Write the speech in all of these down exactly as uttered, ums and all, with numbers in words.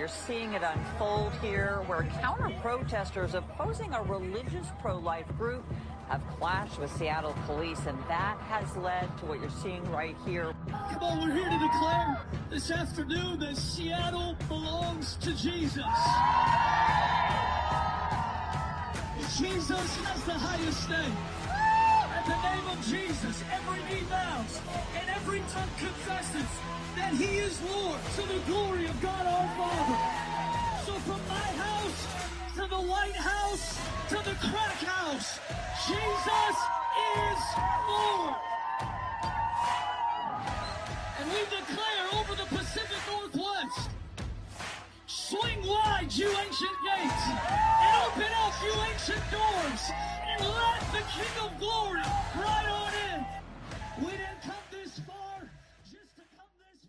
You're seeing it unfold here, where counter-protesters opposing a religious pro-life group have clashed with Seattle police, and that has led to what you're seeing right here. Come on, we're here to declare this afternoon that Seattle belongs to Jesus. Jesus has the highest name. At the name of Jesus, every knee bows and every tongue confesses that he is Lord, to the glory of God our Father. So from my house to the White House to the crack house, Jesus is Lord. And we declare over the Pacific Northwest, swing wide, you ancient gates, and open up, you ancient doors, and let the King of Glory ride on in. We didn't come this far just to come this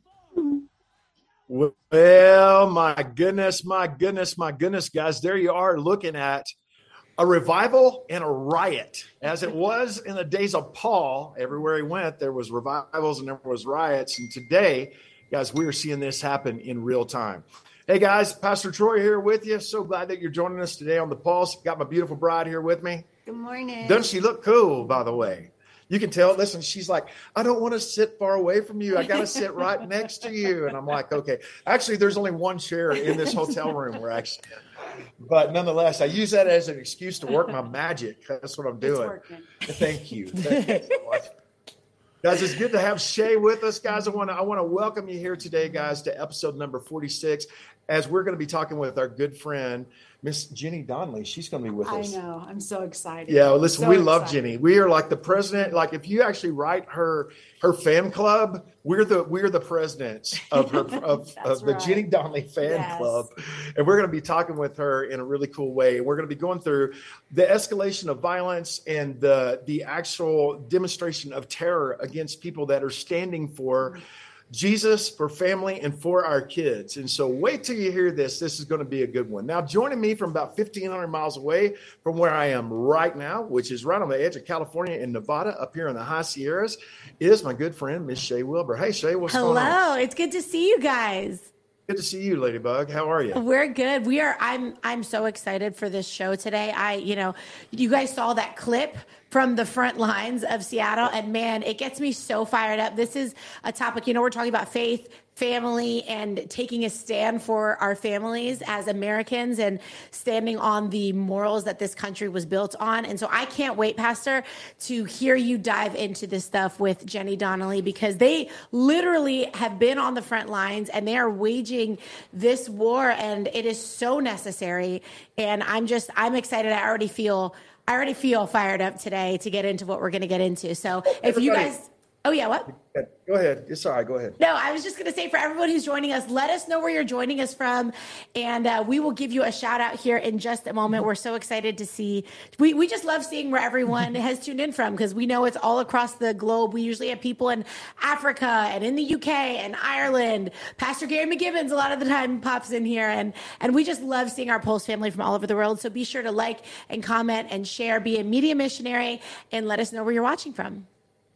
far. Well, my goodness, my goodness, my goodness, guys, there you are looking at a revival and a riot. As it was in the days of Paul, everywhere he went, there was revivals and there was riots. And today, guys, we are seeing this happen in real time. Hey, guys, Pastor Troy here with you. So glad that you're joining us today on The Pulse. Got my beautiful bride here with me. Good morning. Doesn't she look cool, by the way? You can tell, listen, she's like, I don't want to sit far away from you. I got to sit right next to you. And I'm like, okay. Actually, there's only one chair in this hotel room we're actually in. But nonetheless, I use that as an excuse to work my magic. That's what I'm doing. Thank you. Thank you so much. Guys, it's good to have Shay with us, guys. I want to I want to welcome you here today, guys, to episode number forty-six, as we're going to be talking with our good friend, Miss Jenny Donnelly. She's going to be with us. I know. I'm so excited. Yeah, well, listen, so we love excited. Jenny. We are like the president. Like if you actually write her her fan club, we're the we're the presidents of her of, of the right. Jenny Donnelly fan Yes. club, and we're going to be talking with her in a really cool way. We're going to be going through the escalation of violence and the the actual demonstration of terror against people that are standing for mm-hmm. Jesus, for family, and for our kids. And so wait till you hear this. This is going to be a good one. Now, joining me from about fifteen hundred miles away from where I am right now, which is right on the edge of California and Nevada, up here in the high Sierras, is my good friend, Miss Shay Wilbur. Hey, Shay, what's Hello. going on? Hello. It's good to see you guys. Good to see you, Ladybug. How are you? We're good. We are. I'm. I'm so excited for this show today. I, you know, you guys saw that clip from the front lines of Seattle, and man, it gets me so fired up. This is a topic. You know, we're talking about faith, family, and taking a stand for our families as Americans, and standing on the morals that this country was built on. And so I can't wait, Pastor, to hear you dive into this stuff with Jenny Donnelly, because they literally have been on the front lines and they are waging this war, and it is so necessary. And I'm just, I'm excited. I already feel, I already feel fired up today to get into what we're going to get into. So if you guys, oh yeah, what? Go ahead. It's all right. Go ahead. No, I was just going to say, for everyone who's joining us, let us know where you're joining us from, and uh, we will give you a shout out here in just a moment. We're so excited to see. We we just love seeing where everyone has tuned in from, because we know it's all across the globe. We usually have people in Africa and in the U K and Ireland. Pastor Gary McGibbons a lot of the time pops in here, and and we just love seeing our Pulse family from all over the world. So be sure to like and comment and share, be a media missionary, and let us know where you're watching from.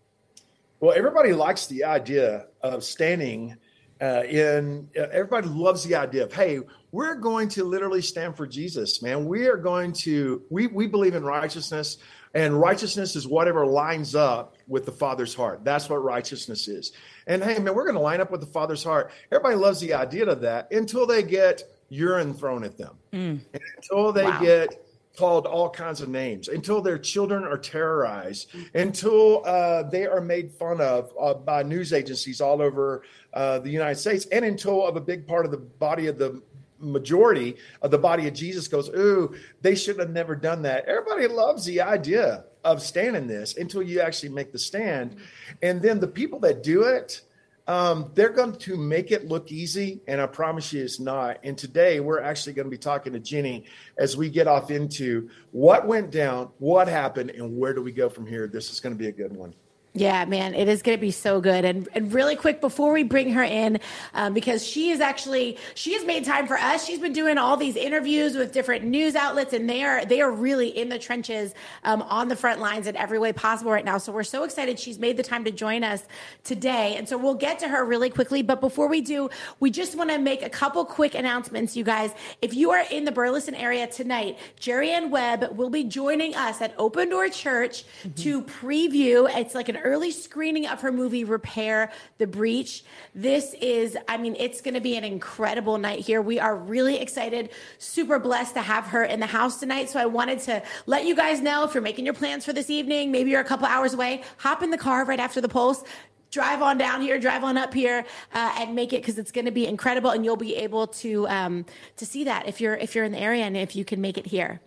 Well, everybody likes the idea of standing uh, in, uh, everybody loves the idea of, hey, we're going to literally stand for Jesus, man. We are going to, we, we believe in righteousness, and righteousness is whatever lines up with the Father's heart. That's what righteousness is. And hey, man, we're going to line up with the Father's heart. Everybody loves the idea of that until they get urine thrown at them, mm. until they wow. get called all kinds of names, until their children are terrorized, until uh, they are made fun of uh, by news agencies all over uh, the United States, and until of a big part of the body of the majority of the body of Jesus goes, ooh, they should have never done that. Everybody loves the idea of standing this until you actually make the stand. And then the people that do it, Um, they're going to make it look easy, and I promise you it's not. And today we're actually going to be talking to Jenny as we get off into what went down, what happened, and where do we go from here. This is going to be a good one. Yeah, man, it is going to be so good. And and really quick before we bring her in, um, because she is actually, she has made time for us. She's been doing all these interviews with different news outlets, and they are, they are really in the trenches, um, on the front lines in every way possible right now. So we're so excited she's made the time to join us today. And so we'll get to her really quickly. But before we do, we just want to make a couple quick announcements, you guys. If you are in the Burleson area tonight, Jerry Ann Webb will be joining us at Open Door Church mm-hmm. to preview. It's like an early screening of her movie, Repair the Breach. This is, I mean, it's going to be an incredible night here. We are really excited, super blessed to have her in the house tonight. So I wanted to let you guys know, if you're making your plans for this evening, maybe you're a couple hours away, hop in the car right after the Pulse, drive on down here, drive on up here, uh, and make it, because it's going to be incredible, and you'll be able to um, to see that if you're if you're in the area and if you can make it here.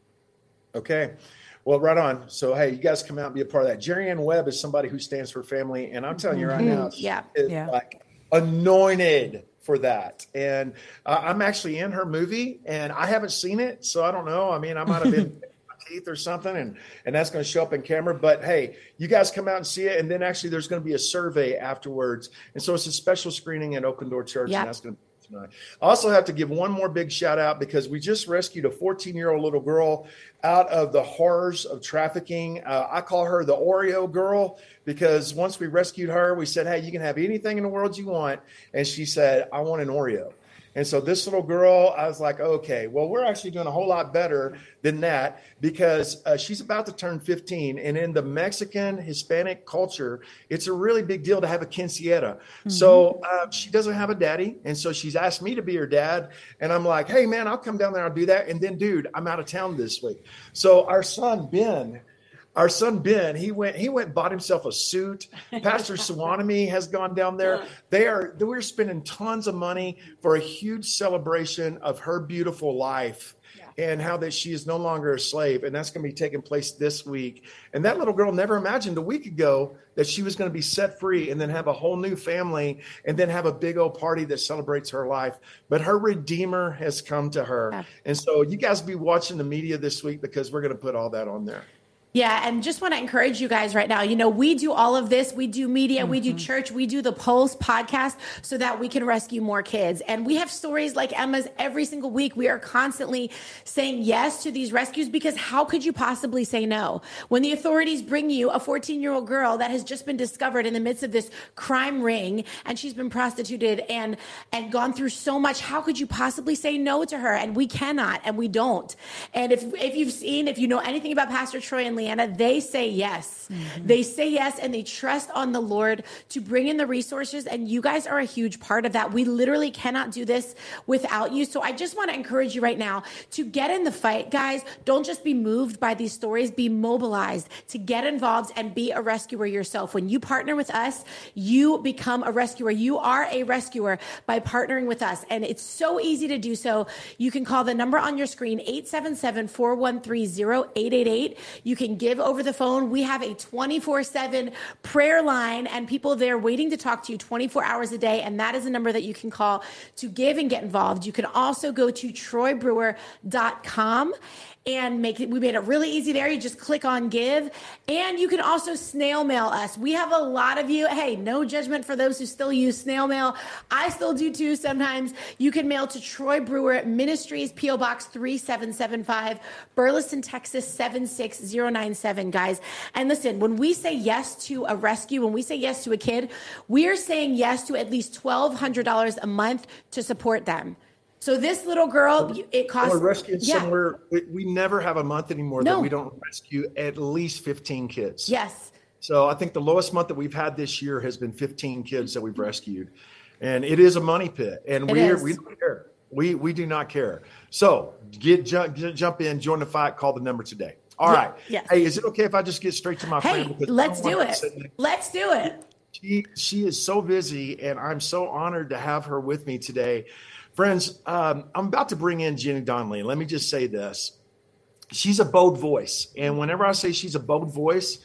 Okay. Well, right on. So, hey, you guys come out and be a part of that. Jerry Ann Webb is somebody who stands for family. And I'm telling you right now, she yeah. is yeah. like anointed for that. And uh, I'm actually in her movie, and I haven't seen it. So I don't know. I mean, I might have been my teeth or something, and, and that's going to show up in camera. But, hey, you guys come out and see it. And then actually there's going to be a survey afterwards. And so it's a special screening at Open Door Church. Yep. And that's going to tonight. I also have to give one more big shout out, because we just rescued a fourteen-year-old little girl out of the horrors of trafficking. Uh, I call her the Oreo girl, because once we rescued her, we said, hey, you can have anything in the world you want. And she said, I want an Oreo. And so this little girl, I was like, okay, well, we're actually doing a whole lot better than that, because uh, she's about to turn fifteen. And in the Mexican Hispanic culture, it's a really big deal to have a quinceañera. Mm-hmm. So uh, she doesn't have a daddy. And so she's asked me to be her dad. And I'm like, hey, man, I'll come down there. I'll do that. And then, dude, I'm out of town this week. So our son, Ben, Our son, Ben, he went, he went and bought himself a suit. Pastor Suwanami has gone down there. They are, we're spending tons of money for a huge celebration of her beautiful life. Yeah. And how that she is no longer a slave. And that's going to be taking place this week. And that little girl never imagined a week ago that she was going to be set free and then have a whole new family and then have a big old party that celebrates her life. But her Redeemer has come to her. Yeah. And so you guys be watching the media this week, because we're going to put all that on there. Yeah, and just want to encourage you guys right now. You know, we do all of this. We do media, mm-hmm. we do church, we do the Pulse podcast so that we can rescue more kids. And we have stories like Emma's every single week. We are constantly saying yes to these rescues, because how could you possibly say no? When the authorities bring you a fourteen-year-old girl that has just been discovered in the midst of this crime ring, and she's been prostituted and, and gone through so much, how could you possibly say no to her? And we cannot, and we don't. And if, if you've seen, if you know anything about Pastor Troy and Leanna, they say yes. Mm-hmm. They say yes, and they trust on the Lord to bring in the resources. And you guys are a huge part of that. We literally cannot do this without you. So I just want to encourage you right now to get in the fight, guys. Don't just be moved by these stories. Be mobilized to get involved and be a rescuer yourself. When you partner with us, you become a rescuer. You are a rescuer by partnering with us. And it's so easy to do so. You can call the number on your screen, eight seven seven, four one three, zero eight eight eight. You can give over the phone. We have a twenty-four seven prayer line, and people there waiting to talk to you twenty-four hours a day. And that is a number that you can call to give and get involved. You can also go to troy brewer dot com and make it, we made it really easy there. You just click on give, and you can also snail mail us. We have a lot of you. Hey, no judgment for those who still use snail mail. I still do too sometimes. You can mail to Troy Brewer Ministries, P O Box three seven seven five, Burleson, Texas seven six zero nine seven, guys. And listen, when we say yes to a rescue, when we say yes to a kid, we are saying yes to at least twelve hundred dollars a month to support them. So this little girl, it costs. We're rescuing yeah. somewhere. We, we never have a month anymore no. that we don't rescue at least fifteen kids. Yes. So I think the lowest month that we've had this year has been fifteen kids that we've rescued, and it is a money pit. And we we don't care. We we do not care. So get jump jump in, join the fight. Call the number today. All yeah. right. Yes. Hey, is it okay if I just get straight to my hey, friend? Because let's do it. Let's do it. She she is so busy, and I'm so honored to have her with me today. Friends, um, I'm about to bring in Jenny Donnelly. Let me just say this. She's a bold voice. And whenever I say she's a bold voice,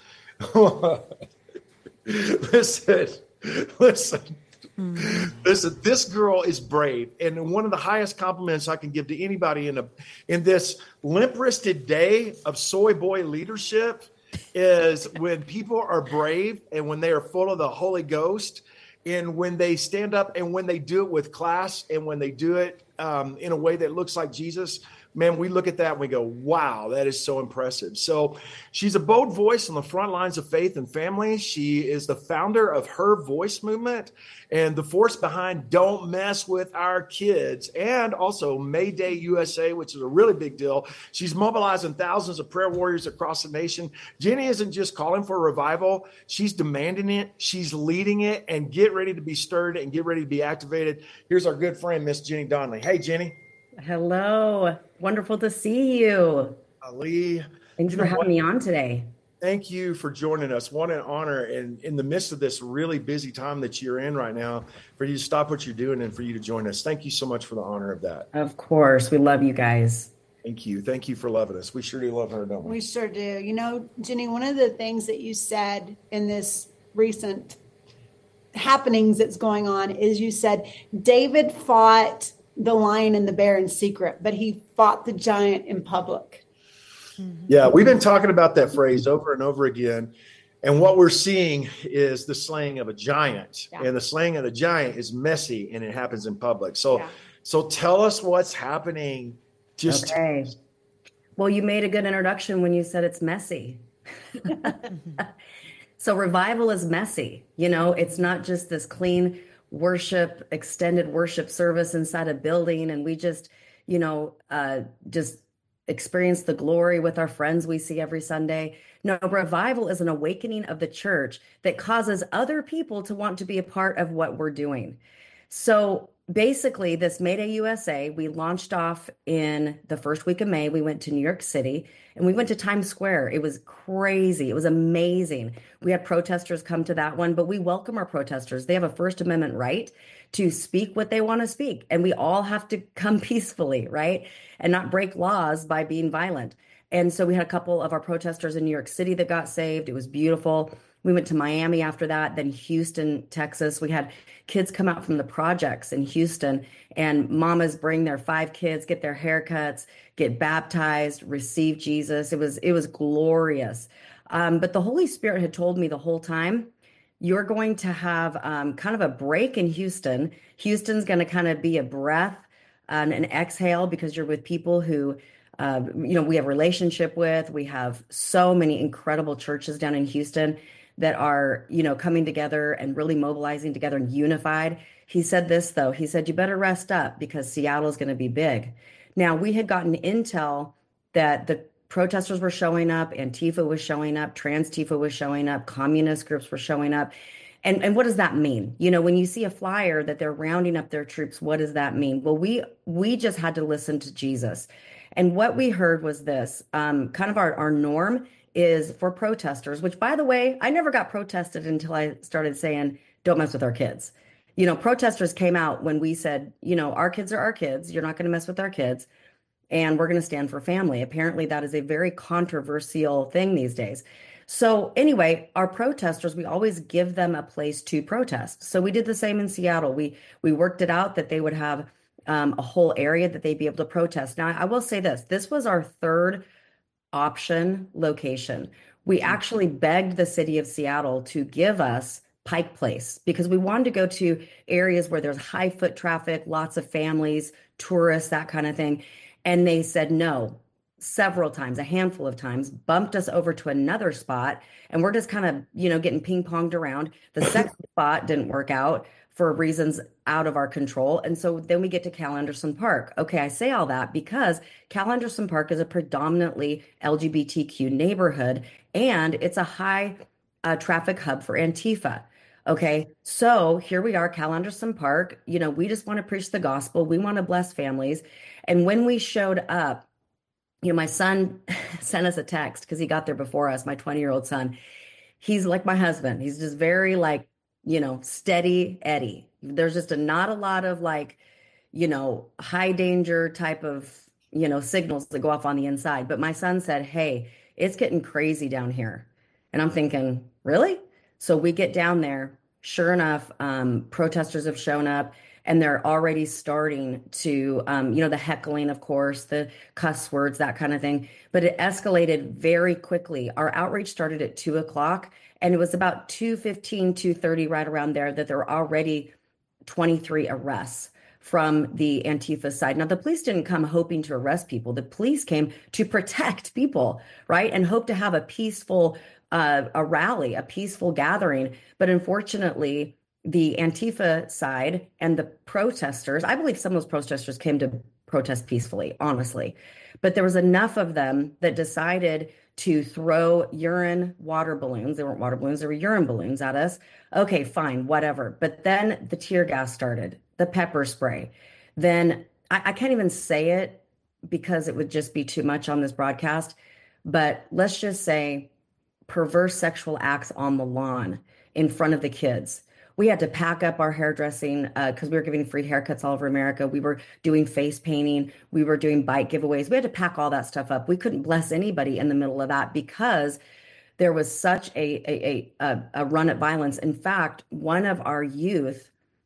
listen, listen, mm. listen, this girl is brave. And one of the highest compliments I can give to anybody in a in this limp-wristed day of soy boy leadership is when people are brave and when they are full of the Holy Ghost, and when they stand up and when they do it with class and when they do it um, in a way that looks like Jesus. Man, we look at that and we go, wow, that is so impressive. So she's a bold voice on the front lines of faith and family. She is the founder of Her Voice movement and the force behind Don't Mess with Our Kids, and also Mayday U S A, which is a really big deal. She's mobilizing thousands of prayer warriors across the nation. Jenny isn't just calling for a revival. She's demanding it. She's leading it. And get ready to be stirred and get ready to be activated. Here's our good friend, Miss Jenny Donnelly. Hey, Jenny. Hello. Wonderful to see you. Ali. Thanks for having me on today. Thank you for joining us. What an honor. And in the midst of this really busy time that you're in right now, for you to stop what you're doing and for you to join us. Thank you so much for the honor of that. Of course. We love you guys. Thank you. Thank you for loving us. We sure do love her, don't we? We sure do. You know, Jenny, one of the things that you said in this recent happenings that's going on is you said David fought the lion and the bear in secret, but he fought the giant in public. Yeah, we've been talking about that phrase over and over again. And what we're seeing is the slaying of a giant. Yeah. And the slaying of the giant is messy and it happens in public. So yeah. so tell us what's happening. Just okay. Well, you made a good introduction when you said it's messy. So revival is messy. You know, it's not just this clean worship, extended worship service inside a building, and we just, you know, uh, just experience the glory with our friends we see every Sunday. No, revival is an awakening of the church that causes other people to want to be a part of what we're doing. So basically, this Mayday U S A, we launched off in the first week of May. We went to New York City and we went to Times Square. It was crazy. It was amazing. We had protesters come to that one, but we welcome our protesters. They have a First Amendment right to speak what they want to speak. And we all have to come peacefully, right? And not break laws by being violent. And so we had a couple of our protesters in New York City that got saved. It was beautiful. We went to Miami after that, then Houston, Texas. We had kids come out from the projects in Houston, and mamas bring their five kids, get their haircuts, get baptized, receive Jesus. It was it was glorious. Um, but the Holy Spirit had told me the whole time, you're going to have um, kind of a break in Houston. Houston's going to kind of be a breath and an exhale because you're with people who uh, you know we have relationship with. We have so many incredible churches down in Houston that are, you know, coming together and really mobilizing together and unified. He said this, though. He said, you better rest up because Seattle is going to be big. Now, we had gotten intel that the protesters were showing up, Antifa was showing up, Trans Tifa was showing up, communist groups were showing up. And, and what does that mean? You know, when you see a flyer that they're rounding up their troops, what does that mean? Well, we we just had to listen to Jesus. And what we heard was this, um, kind of our, our norm is for protesters, which, by the way, I never got protested until I started saying, don't mess with our kids. You know, protesters came out when we said, you know, our kids are our kids. You're not going to mess with our kids. And we're going to stand for family. Apparently, that is a very controversial thing these days. So anyway, our protesters, we always give them a place to protest. So we did the same in Seattle. We we worked it out that they would have um, a whole area that they'd be able to protest. Now, I will say this. This was our third option location. We actually begged the city of Seattle to give us Pike Place because we wanted to go to areas where there's high foot traffic, lots of families, tourists, that kind of thing. And they said no several times, a handful of times, bumped us over to another spot. And we're just kind of, you know, getting ping ponged around. The second spot didn't work out for reasons out of our control. And so then we get to Cal Anderson Park. Okay, I say all that because Cal Anderson Park is a predominantly L G B T Q neighborhood, and it's a high uh, traffic hub for Antifa. Okay, so here we are, Cal Anderson Park. You know, we just want to preach the gospel. We want to bless families. And when we showed up, you know, my son sent us a text because he got there before us, my twenty-year-old son. He's like my husband. He's just very like, you know, steady Eddie. There's just a, not a lot of like, you know, high danger type of, you know, signals that go off on the inside. But my son said, hey, it's getting crazy down here. And I'm thinking, really? So we get down there. Sure enough, um, protesters have shown up. and they're already starting to, um, you know, the heckling, of course, the cuss words, that kind of thing. But it escalated very quickly. Our outreach started at two o'clock, and it was about two fifteen, two thirty, right around there, that there were already twenty-three arrests from the Antifa side. Now, the police didn't come hoping to arrest people. The police came to protect people, right? And hope to have a peaceful, uh, a rally, a peaceful gathering. But unfortunately, the Antifa side and the protesters, I believe some of those protesters came to protest peacefully, honestly. But there was enough of them that decided to throw urine water balloons. They weren't water balloons, they were urine balloons at us. Okay, fine, whatever. But then the tear gas started, the pepper spray. Then I, I can't even say it because it would just be too much on this broadcast. But let's just say perverse sexual acts on the lawn in front of the kids. We had to pack up our hairdressing because uh, we were giving free haircuts all over America. We were doing face painting. We were doing bike giveaways. We had to pack all that stuff up. We couldn't bless anybody in the middle of that because there was such a a, a, a run at violence. In fact, one of our youth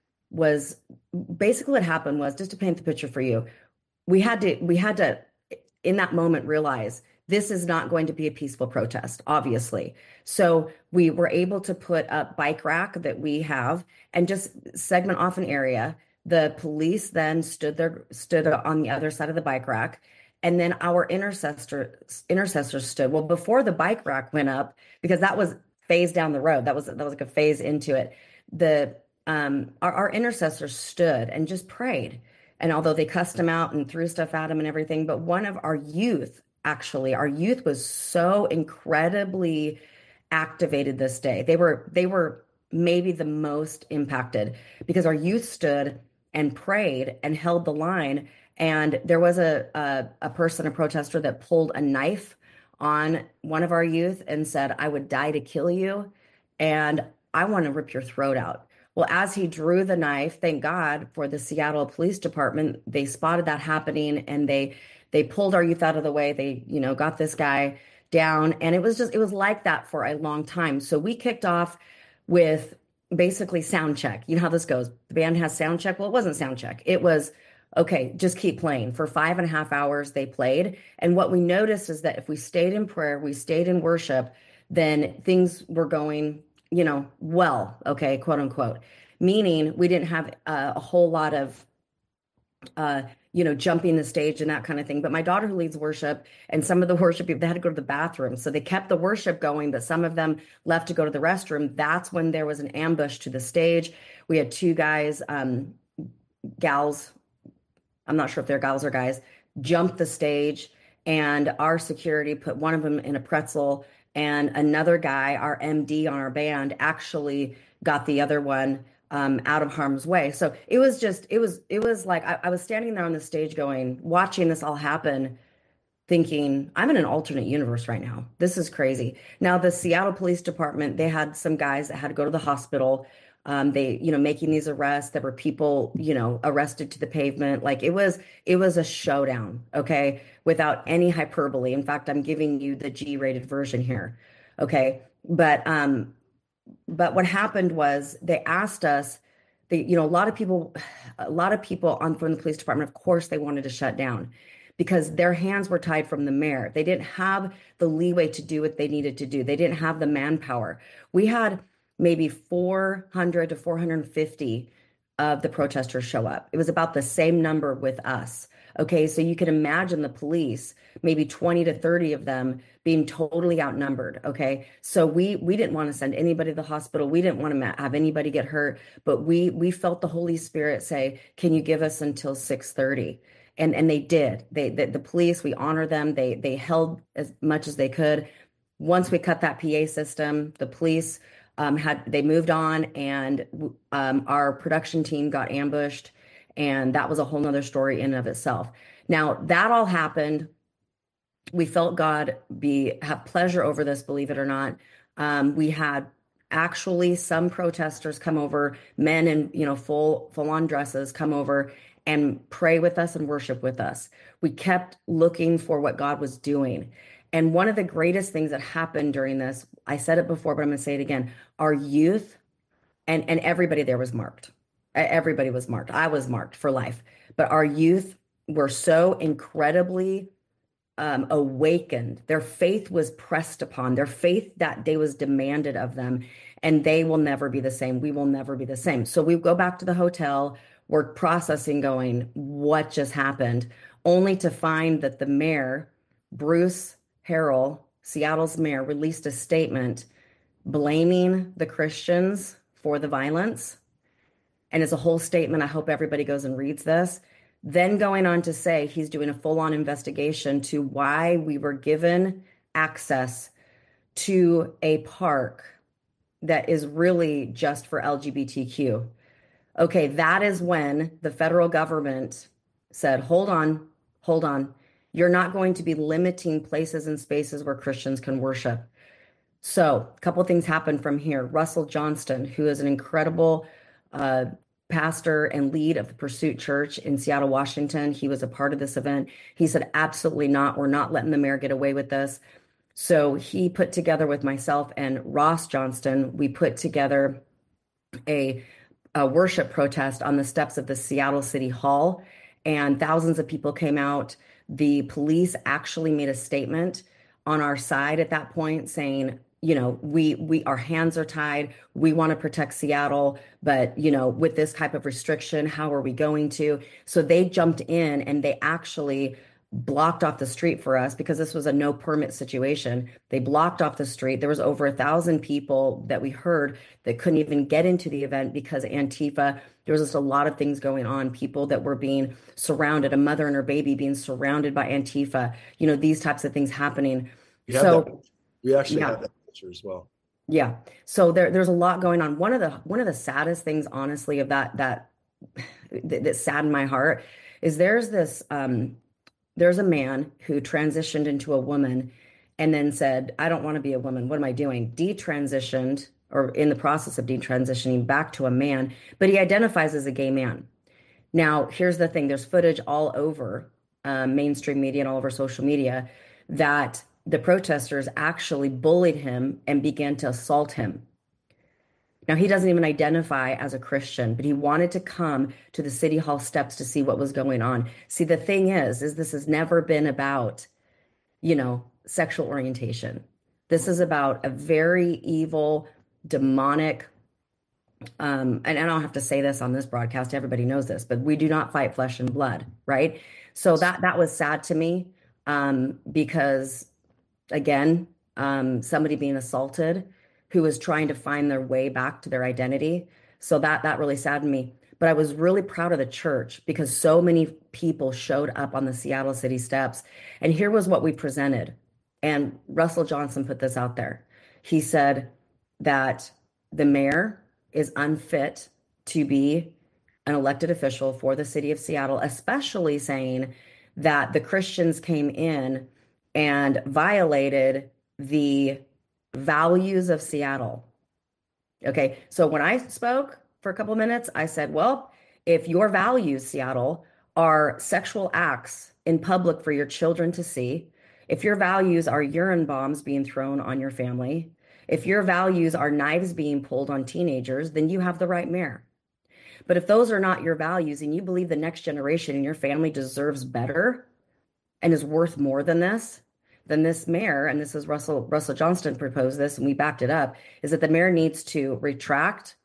was basically what happened was, just to paint the picture for you, we had to we had to in that moment realize this is not going to be a peaceful protest, obviously. So we were able to put up bike rack that we have and just segment off an area. The police then stood there, stood on the other side of the bike rack. And then our intercessor, intercessors stood. Well, before the bike rack went up, because that was phase down the road, that was, that was like a phase into it. The, um, our, our intercessors stood and just prayed. And although they cussed him out and threw stuff at him and everything, but one of our youth, actually, our youth was so incredibly activated this day. They were they were maybe the most impacted because our youth stood and prayed and held the line. And there was a a, a person, a protester, that pulled a knife on one of our youth and said, "I would die to kill you, and I want to rip your throat out." Well, as he drew the knife, thank God for the Seattle Police Department, they spotted that happening and they They pulled our youth out of the way. They, you know, got this guy down. And it was just, it was like that for a long time. So we kicked off with basically sound check. You know how this goes. The band has sound check. Well, it wasn't sound check. It was, okay, just keep playing. For five and a half hours, they played. And what we noticed is that if we stayed in prayer, we stayed in worship, then things were going, you know, well, okay, quote unquote. Meaning we didn't have uh, a whole lot of, uh, you know, jumping the stage and that kind of thing. But my daughter, who leads worship, and some of the worship people, they had to go to the bathroom. So they kept the worship going, but some of them left to go to the restroom. That's when there was an ambush to the stage. We had two guys, um, gals, I'm not sure if they're gals or guys, jumped the stage, and our security put one of them in a pretzel, and another guy, our M D on our band, actually got the other one um, out of harm's way. So it was just, it was, it was like, I, I was standing there on the stage going, watching this all happen, thinking, I'm in an alternate universe right now. This is crazy. Now, the Seattle Police Department, they had some guys that had to go to the hospital. Um, they, you know, making these arrests. There were people, you know, arrested to the pavement. Like it was, it was a showdown, okay, without any hyperbole. In fact, I'm giving you the G-rated version here, okay? But, um, but what happened was they asked us, they, you know, a lot of people, a lot of people on from the police department, of course, they wanted to shut down because their hands were tied from the mayor. They didn't have the leeway to do what they needed to do. They didn't have the manpower. We had maybe four hundred to four hundred fifty of the protesters show up. It was about the same number with us. Okay, so you can imagine the police, maybe twenty to thirty of them being totally outnumbered. Okay, so we we didn't want to send anybody to the hospital. We didn't want to have anybody get hurt, but we we felt the Holy Spirit say, "Can you give us until six thirty?" And and they did. They the, the police, we honor them. They they held as much as they could. Once we cut that P A system, the police um, had they moved on, and um, our production team got ambushed. And that was a whole nother story in and of itself. Now that all happened. We felt God be have pleasure over this, believe it or not. Um, we had actually some protesters come over, men in, you know, full, full on dresses come over and pray with us and worship with us. We kept looking for what God was doing. And one of the greatest things that happened during this, I said it before, but I'm going to say it again. Our youth and, and everybody there was marked. Everybody was marked. I was marked for life. But our youth were so incredibly um, awakened. Their faith was pressed upon. Their faith that day was demanded of them. And they will never be the same. We will never be the same. So we go back to the hotel. We're processing, going, what just happened? Only to find that the mayor, Bruce Harrell, Seattle's mayor, released a statement blaming the Christians for the violence. And it's a whole statement. I hope everybody goes and reads this. Then going on to say he's doing a full-on investigation to why we were given access to a park that is really just for L G B T Q. Okay, that is when the federal government said, hold on, hold on. You're not going to be limiting places and spaces where Christians can worship. So a couple of things happened from here. Russell Johnston, who is an incredible uh, pastor and lead of the Pursuit Church in Seattle, Washington. He was a part of this event. He said, absolutely not. We're not letting the mayor get away with this. So he put together with myself and Ross Johnston, we put together a, a worship protest on the steps of the Seattle City Hall, and thousands of people came out. The police actually made a statement on our side at that point saying, you know, we we our hands are tied. We want to protect Seattle, but, you know, with this type of restriction, how are we going to? So they jumped in and they actually blocked off the street for us because this was a no permit situation. They blocked off the street. There was over a thousand people that we heard that couldn't even get into the event because Antifa. There was just a lot of things going on. People that were being surrounded, a mother and her baby being surrounded by Antifa. You know, these types of things happening. We so that. we actually yeah. have that picture as well. Yeah. So there, there's a lot going on. One of the one of the saddest things, honestly, of that that that, that saddened my heart is there's this. Um, There's a man who transitioned into a woman and then said, I don't want to be a woman. What am I doing? Detransitioned, or in the process of detransitioning back to a man, but he identifies as a gay man. Now, here's the thing. There's footage all over uh, mainstream media and all over social media that the protesters actually bullied him and began to assault him. Now, he doesn't even identify as a Christian, but he wanted to come to the City Hall steps to see what was going on. See, the thing is, is this has never been about, you know, sexual orientation. This is about a very evil, demonic, um, and I don't have to say this on this broadcast, everybody knows this, but we do not fight flesh and blood, right? So that that was sad to me um, because, again, um, somebody being assaulted who was trying to find their way back to their identity. So that that really saddened me. But I was really proud of the church because so many people showed up on the Seattle City steps. And here was what we presented. And Russell Johnston put this out there. He said that the mayor is unfit to be an elected official for the city of Seattle, especially saying that the Christians came in and violated the values of Seattle. Okay, so when I spoke for a couple of minutes, I said, well, if your values, Seattle, are sexual acts in public for your children to see, if your values are urine bombs being thrown on your family, if your values are knives being pulled on teenagers, then you have the right mayor. But if those are not your values and you believe the next generation in your family deserves better and is worth more than this, then this mayor, and this is Russell Russell Johnston proposed this, and we backed it up, is that the mayor needs to retract,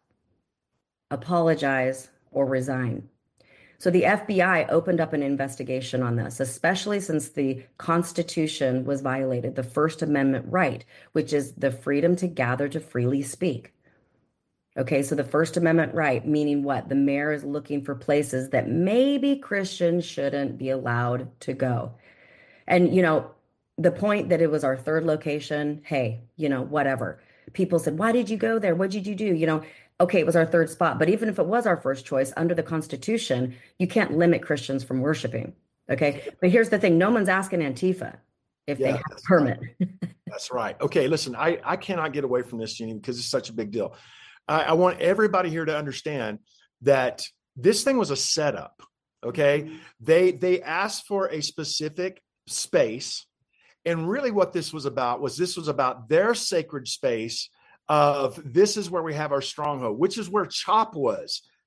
apologize, or resign. So the F B I opened up an investigation on this, especially since the Constitution was violated, the First Amendment right, which is the freedom to gather to freely speak. Okay, so the First Amendment right, meaning what? The mayor is looking for places that maybe Christians shouldn't be allowed to go. And, you know, the point that it was our third location, hey, you know, whatever. People said, why did you go there? What did you do? You know, okay, it was our third spot. But even if it was our first choice under the Constitution, you can't limit Christians from worshiping. Okay. But here's the thing. No one's asking Antifa if yeah, they have a permit. Right. That's right. Okay. Listen, I, I cannot get away from this, Jeannie, because it's such a big deal. I, I want everybody here to understand that this thing was a setup. Okay. They, they asked for a specific space. And really what this was about was this was about their sacred space of this is where we have our stronghold, which is where CHOP was.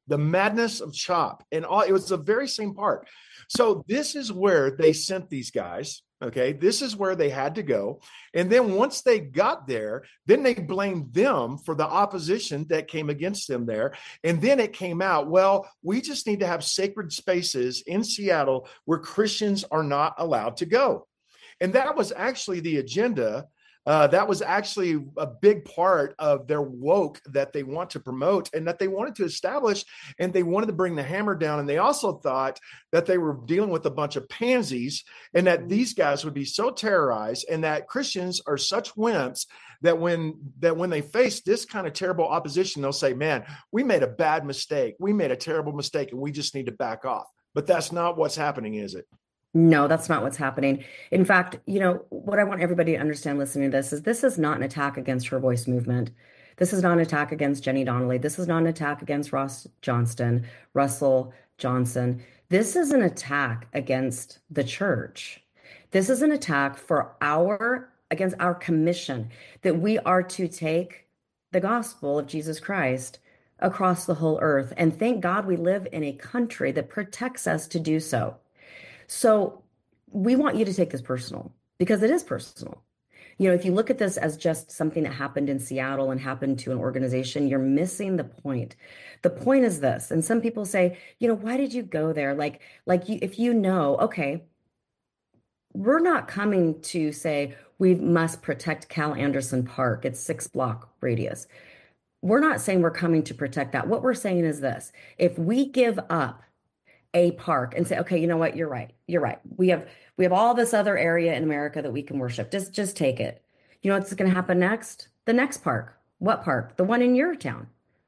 The Madness of CHOP. And all, it was the very same part. So this is where they sent these guys. Okay, this is where they had to go. And then once they got there, then they blamed them for the opposition that came against them there. And then it came out, well, we just need to have sacred spaces in Seattle where Christians are not allowed to go. And that was actually the agenda. Uh, that was actually a big part of their woke that they want to promote and that they wanted to establish, and they wanted to bring the hammer down. And they also thought that they were dealing with a bunch of pansies and that these guys would be so terrorized, and that Christians are such wimps that when that when they face this kind of terrible opposition, they'll say, man, we made a bad mistake. We made a terrible mistake and we just need to back off. But that's not what's happening, is it? No, that's not what's happening. In fact, you know, what I want everybody to understand listening to this is this is not an attack against Her Voice movement. This is not an attack against Jenny Donnelly. This is not an attack against Ross Johnston, Russell Johnson. This is an attack against the church. This is an attack for our, against our commission that we are to take the gospel of Jesus Christ across the whole earth. And thank God we live in a country that protects us to do so. So we want you to take this personal, because it is personal. You know, if you look at this as just something that happened in Seattle and happened to an organization, you're missing the point. The point is this, and some people say, you know, why did you go there? Like, like you, if you know, okay, we're not coming to say we must protect Cal Anderson Park. It's six block radius. We're not saying we're coming to protect that. What we're saying is this: if we give up a park and say, okay, you know what, you're right, you're right. We have we have all this other area in America that we can worship. Just just take it. You know what's going to happen next? The next park. What park? The one in your town.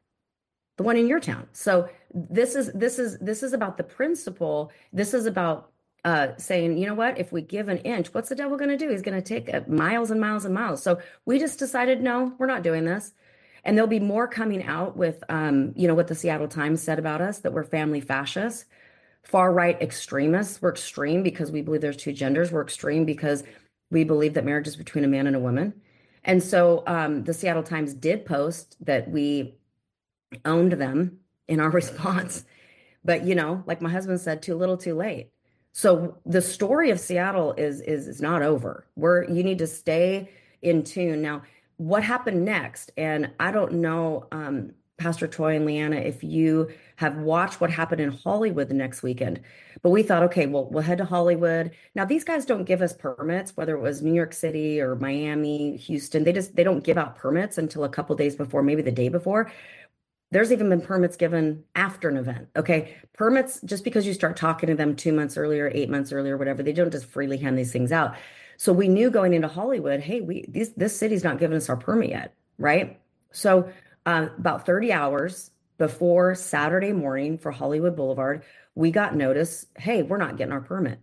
The one in your town. So this is this is this is about the principle. This is about uh, saying, you know what? If we give an inch, what's the devil going to do? He's going to take uh, miles and miles and miles. So we just decided, no, we're not doing this. And there'll be more coming out with, um, you know, what the Seattle Times said about us, that we're family fascists. Far-right extremists. We're extreme because we believe there's two genders. We're extreme because we believe that marriage is between a man and a woman. And so um, the Seattle Times did post that we owned them in our response. But, you know, like my husband said, too little, too late. So the story of Seattle is, is, is not over. We're, you need to stay in tune. Now, what happened next? And I don't know, um, Pastor Troy and Leanna, if you have watched what happened in Hollywood the next weekend. But we thought, okay, well, we'll head to Hollywood. Now, these guys don't give us permits, whether it was New York City or Miami, Houston. They just, they don't give out permits until a couple days before, maybe the day before. There's even been permits given after an event. Okay. Permits, just because you start talking to them two months earlier, eight months earlier, whatever, they don't just freely hand these things out. So we knew going into Hollywood, hey, we, these, this city's not giving us our permit yet. Right. So Uh, about thirty hours before Saturday morning for Hollywood Boulevard, we got notice, hey, we're not getting our permit.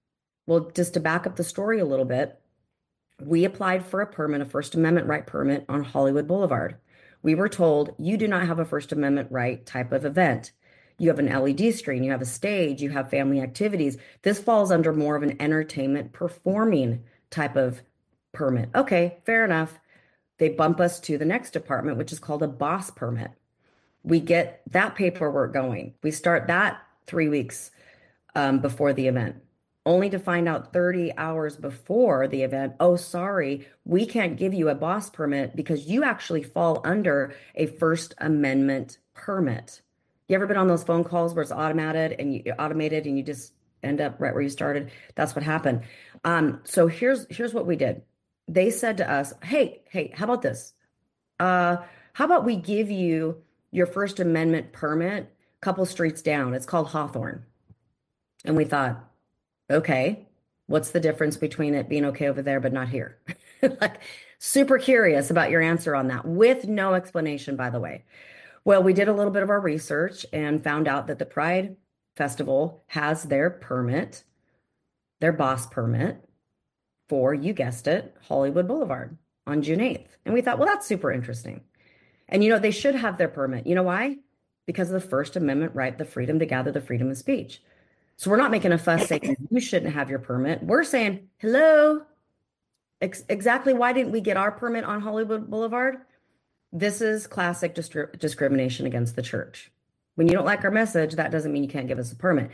Well, just to back up the story a little bit, we applied for a permit, a First Amendment right permit on Hollywood Boulevard. We were told, you do not have a First Amendment right type of event. You have an L E D screen, you have a stage, you have family activities. This falls under more of an entertainment performing type of permit. Okay, fair enough. They bump us to the next department, which is called a boss permit. We get that paperwork going. We start that three weeks um, before the event, only to find out thirty hours before the event, oh, sorry, we can't give you a boss permit because you actually fall under a First Amendment permit. You ever been on those phone calls where it's automated and you automated and you just end up right where you started? That's what happened. Um, so here's here's what we did. They said to us, hey, hey, how about this? Uh, how about we give you your First Amendment permit a couple streets down? It's called Hawthorne. And we thought, okay, what's the difference between it being okay over there but not here? Like, super curious about your answer on that, with no explanation, by the way. Well, we did a little bit of our research and found out that the Pride Festival has their permit, their boss permit, for, you guessed it, Hollywood Boulevard on June eighth. And we thought, well, that's super interesting. And, you know, they should have their permit. You know why? Because of the First Amendment right, the freedom to gather, the freedom of speech. So we're not making a fuss saying you shouldn't have your permit. We're saying, hello, ex- exactly why didn't we get our permit on Hollywood Boulevard? This is classic distri- discrimination against the church. When you don't like our message, that doesn't mean you can't give us a permit.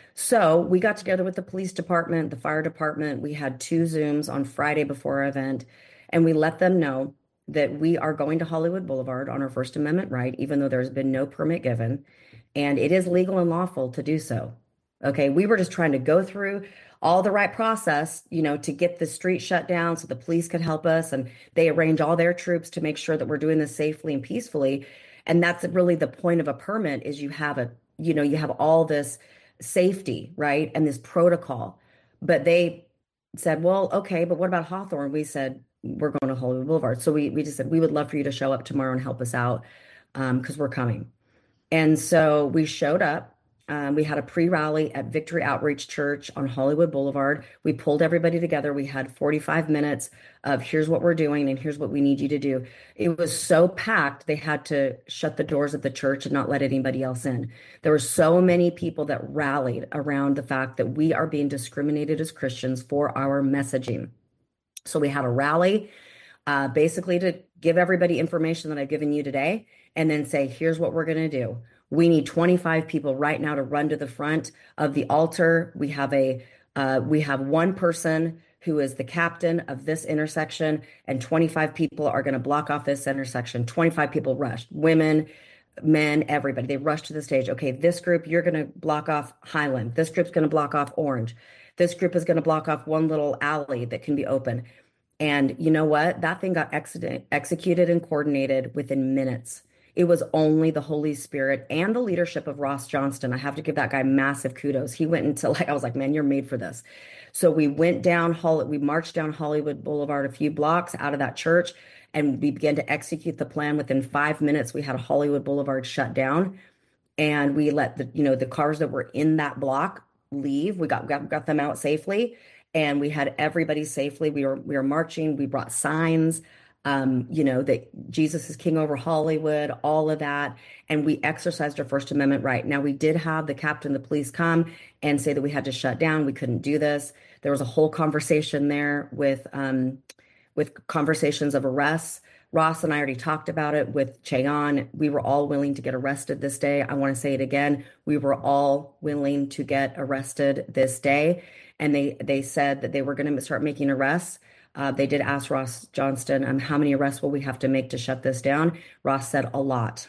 So we got together with the police department, the fire department. We had two Zooms on Friday before our event, and we let them know that we are going to Hollywood Boulevard on our First Amendment right, even though there's been no permit given, and it is legal and lawful to do so. Okay, we were just trying to go through all the right process, you know, to get the street shut down so the police could help us, and they arrange all their troops to make sure that we're doing this safely and peacefully. And that's really the point of a permit, is you have a, you know, you have all this safety, right? And this protocol. But they said, well, okay, but what about Hawthorne? We said, we're going to Hollywood Boulevard. So we, we just said, we would love for you to show up tomorrow and help us out, um, because we're coming. And so we showed up. Um, we had a pre-rally at Victory Outreach Church on Hollywood Boulevard. We pulled everybody together. We had forty-five minutes of here's what we're doing and here's what we need you to do. It was so packed, they had to shut the doors of the church and not let anybody else in. There were so many people that rallied around the fact that we are being discriminated as Christians for our messaging. So we had a rally, uh, basically to give everybody information that I've given you today, and then say, here's what we're going to do. We need twenty-five people right now to run to the front of the altar. We have a uh, we have one person who is the captain of this intersection, and twenty-five people are going to block off this intersection. twenty-five people rushed, women, men, everybody. They rushed to the stage. Okay, this group, you're going to block off Highland. This group's going to block off Orange. This group is going to block off one little alley that can be open. And you know what? That thing got ex- executed and coordinated within minutes. It was only the Holy Spirit and the leadership of Ross Johnston. I have to give that guy massive kudos. He went into, like, I was like, man, you're made for this. So we went down, we marched down Hollywood Boulevard a few blocks out of that church, and we began to execute the plan. Within five minutes, we had Hollywood Boulevard shut down, and we let the, you know, the cars that were in that block leave. We got, got, got them out safely, and we had everybody safely. We were, we were marching. We brought signs. Um, you know, that Jesus is king over Hollywood, all of that. And we exercised our First Amendment right. Now, we did have the captain of the police come and say that we had to shut down. We couldn't do this. There was a whole conversation there with, um, with conversations of arrests. Ross and I already talked about it with Cheon. We were all willing to get arrested this day. I want to say it again. We were all willing to get arrested this day. And they, they said that they were going to start making arrests. Uh, they did ask Ross Johnston, um, how many arrests will we have to make to shut this down? Ross said a lot.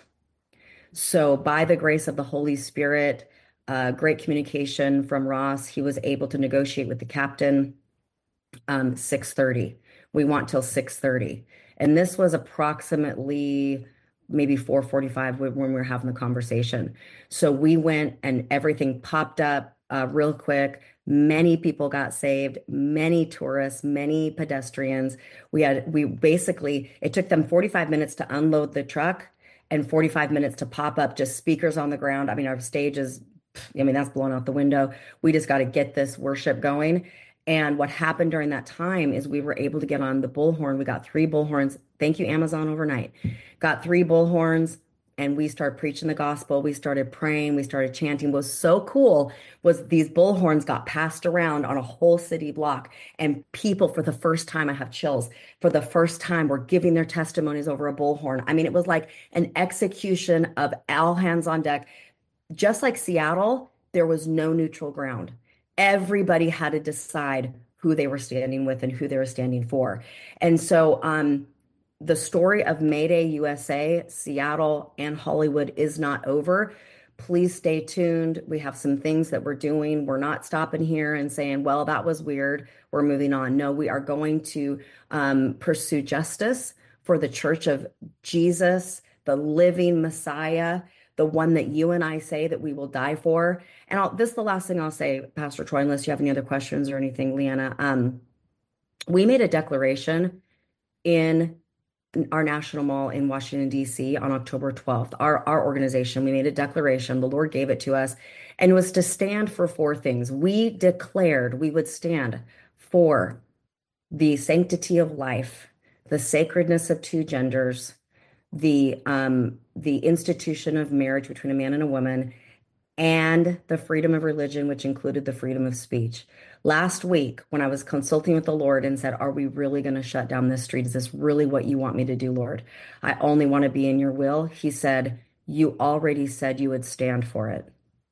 So by the grace of the Holy Spirit, uh, great communication from Ross, he was able to negotiate with the captain, um, six thirty. We want till six thirty. And this was approximately maybe four forty-five when we were having the conversation. So we went and everything popped up uh, real quick. Many people got saved, many tourists, many pedestrians. We had, we basically, it took them forty-five minutes to unload the truck and forty-five minutes to pop up just speakers on the ground. I mean, our stage is, I mean, that's blown out the window. We just got to get this worship going. And what happened during that time is we were able to get on the bullhorn. We got three bullhorns. Thank you, Amazon overnight. Got three bullhorns. And we started preaching the gospel. We started praying. We started chanting. What was so cool was these bullhorns got passed around on a whole city block. And people, for the first time, I have chills, for the first time, were giving their testimonies over a bullhorn. I mean, it was like an execution of all hands on deck. Just like Seattle, there was no neutral ground. Everybody had to decide who they were standing with and who they were standing for. And so, um, the story of Mayday U S A, Seattle, and Hollywood is not over. Please stay tuned. We have some things that we're doing. We're not stopping here and saying, well, that was weird. We're moving on. No, we are going to um, pursue justice for the Church of Jesus, the living Messiah, the one that you and I say that we will die for. And I'll, this is the last thing I'll say, Pastor Troy, unless you have any other questions or anything, Leanna. Um, we made a declaration in our national mall in Washington, D C on October twelfth. Our, our organization, we made a declaration. The Lord gave it to us, and it was to stand for four things. We declared we would stand for the sanctity of life, the sacredness of two genders, the um, the institution of marriage between a man and a woman, and the freedom of religion, which included the freedom of speech. Last week, when I was consulting with the Lord and said, are we really going to shut down this street? Is this really what you want me to do, Lord? I only want to be in your will. He said, You already said you would stand for it.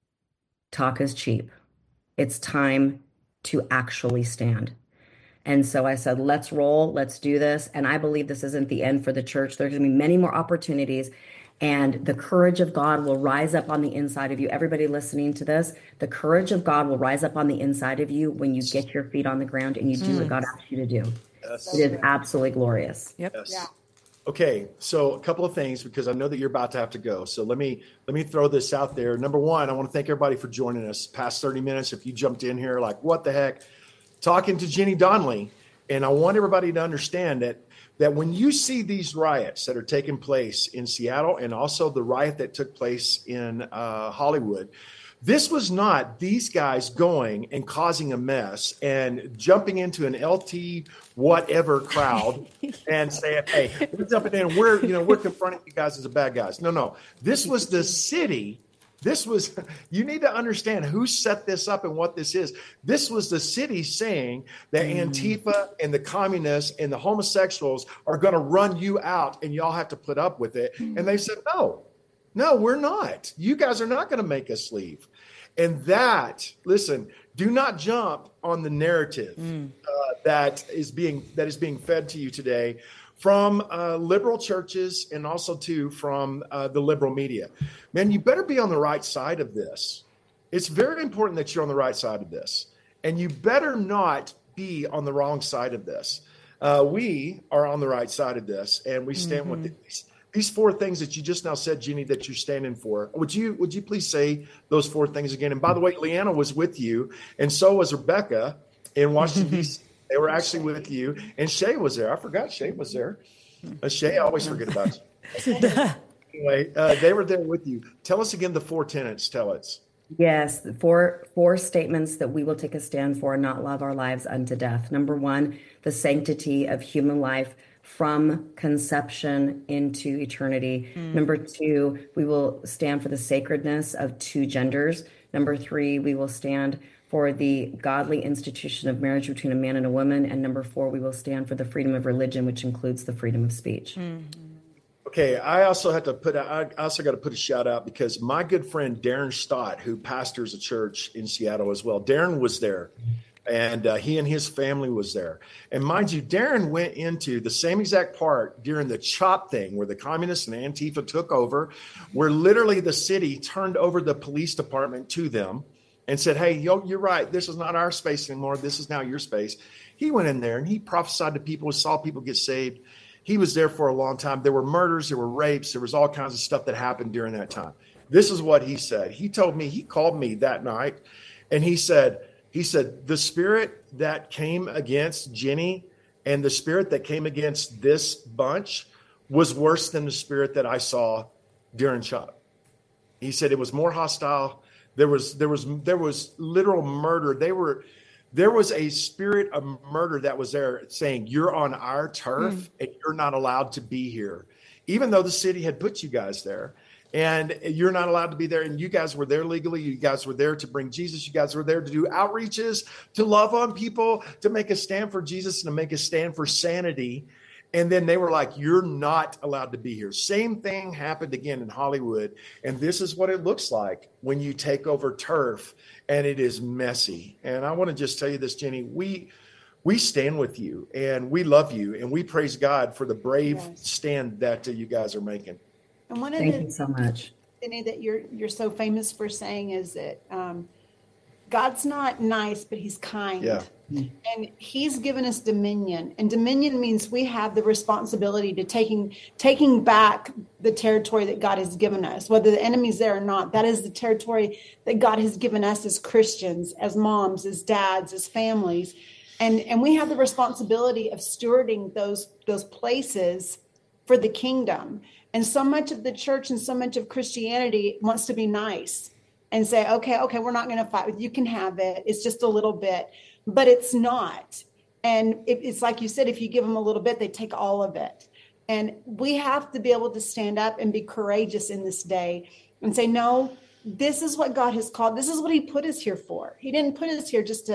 Talk is cheap. It's time to actually stand. And so I said, let's roll, let's do this. And I believe this isn't the end for the church. There's going to be many more opportunities, and the courage of God will rise up on the inside of you. Everybody listening to this, the courage of God will rise up on the inside of you when you get your feet on the ground and you do mm. what God asked you to do. Yes. It is absolutely glorious. Yep. Yes. Yeah. Okay, so a couple of things, because I know that you're about to have to go. So let me let me throw this out there. Number one, I want to thank everybody for joining us past thirty minutes. If you jumped in here like, what the heck? Talking to Jenny Donnelly. And I want everybody to understand that that when you see these riots that are taking place in Seattle, and also the riot that took place in uh, Hollywood, this was not these guys going and causing a mess and jumping into an L T whatever crowd and saying, hey, we're jumping in and we're, you know, we're confronting you guys as the bad guys. No, no. This was the city. This was, you need to understand who set this up and what this is. This was the city saying that mm. Antifa and the communists and the homosexuals are going to run you out and y'all have to put up with it. Mm. And they said, no, no, we're not. You guys are not going to make us leave. And that, listen, do not jump on the narrative mm. uh, that is being that is being fed to you today from uh, liberal churches, and also too from uh, the liberal media. Man, you better be on the right side of this. It's very important that you're on the right side of this, and you better not be on the wrong side of this. Uh, we are on the right side of this, and we stand mm-hmm. with these, these four things that you just now said, Jeannie, that you're standing for. Would you would you please say those four things again? And by the way, Leanna was with you, and so was Rebecca in Washington, D C They were actually with you, and Shay was there. I forgot Shay was there. Uh, Shay, I always forget about you. Anyway, uh, they were there with you. Tell us again the four tenets. Tell us. Yes, the four four statements that we will take a stand for and not love our lives unto death. Number one, the sanctity of human life from conception into eternity. Mm. Number two, we will stand for the sacredness of two genders. Number three, we will stand for the godly institution of marriage between a man and a woman. And number four, we will stand for the freedom of religion, which includes the freedom of speech. Mm-hmm. Okay, I also have to put, I also got to put a shout out, because my good friend Darren Stott, who pastors a church in Seattle as well, Darren was there, and uh, he and his family was there. And mind you, Darren went into the same exact part during the CHOP thing, where the communists and Antifa took over, where literally the city turned over the police department to them and said, hey, yo, you're right. This is not our space anymore. This is now your space. He went in there and he prophesied to people, saw people get saved. He was there for a long time. There were murders, there were rapes, there was all kinds of stuff that happened during that time. This is what he said. He told me, he called me that night, and he said, he said, the spirit that came against Jenny and the spirit that came against this bunch was worse than the spirit that I saw during CHOP. He said it was more hostile. There was there was there was literal murder. They were there was a spirit of murder that was there, saying, you're on our turf mm. and you're not allowed to be here, even though the city had put you guys there, and you're not allowed to be there. And you guys were there legally. You guys were there to bring Jesus. You guys were there to do outreaches, to love on people, to make a stand for Jesus, and to make a stand for sanity. And then they were like, you're not allowed to be here. Same thing happened again in Hollywood. And this is what it looks like when you take over turf, and it is messy. And I want to just tell you this, Jenny, we we stand with you, and we love you, and we praise God for the brave yes. stand that uh, you guys are making. And one of Thank the you so much. Jenny, that you're you're so famous for saying is that um, God's not nice, but he's kind. Yeah. And he's given us dominion, and dominion means we have the responsibility to taking taking back the territory that God has given us, whether the enemy's there or not. That is the territory that God has given us as Christians, as moms, as dads, as families. And, and we have the responsibility of stewarding those, those places for the kingdom. And so much of the church and so much of Christianity wants to be nice and say, okay, okay, we're not going to fight with you. You can have it. It's just a little bit. But it's not. And it, it's like you said, if you give them a little bit, they take all of it. And we have to be able to stand up and be courageous in this day and say, no, this is what God has called. This is what he put us here for. He didn't put us here just to